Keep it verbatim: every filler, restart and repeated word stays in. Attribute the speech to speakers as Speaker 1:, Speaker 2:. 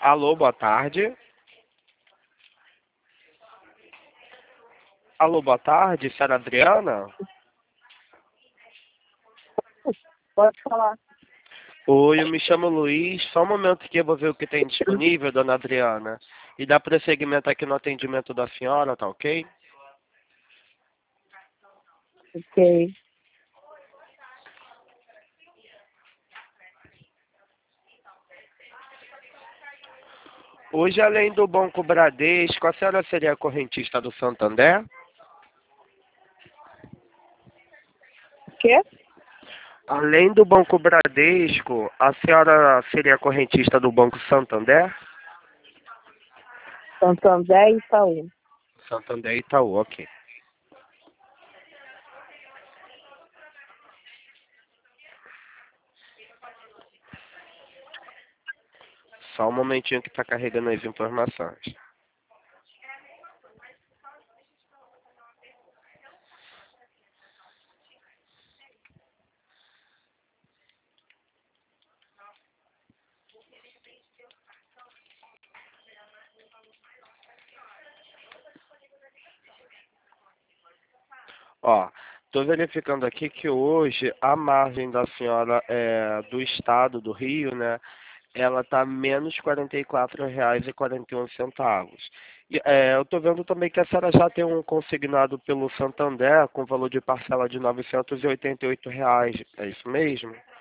Speaker 1: Alô, boa tarde. Alô, boa tarde, senhora Adriana?
Speaker 2: Pode falar.
Speaker 1: Oi, eu me chamo Luiz. Só um momento que eu vou ver o que tem disponível, dona Adriana. E dá prosseguimento aqui no atendimento da senhora, tá ok?
Speaker 2: Ok.
Speaker 1: Hoje, além do Banco Bradesco, a senhora seria correntista do Santander?
Speaker 2: O quê?
Speaker 1: Além do Banco Bradesco, a senhora seria correntista do Banco Santander?
Speaker 2: Santander e Itaú.
Speaker 1: Santander e Itaú, ok. Só um momentinho que está carregando as informações. Ó, estou verificando aqui que hoje a margem da senhora é, do estado do Rio, né? Ela está menos quarenta e quatro reais e quarenta e um centavos. E, é, eu estou vendo também que a senhora já tem um consignado pelo Santander com valor de parcela de novecentos e oitenta e oito reais. É isso mesmo?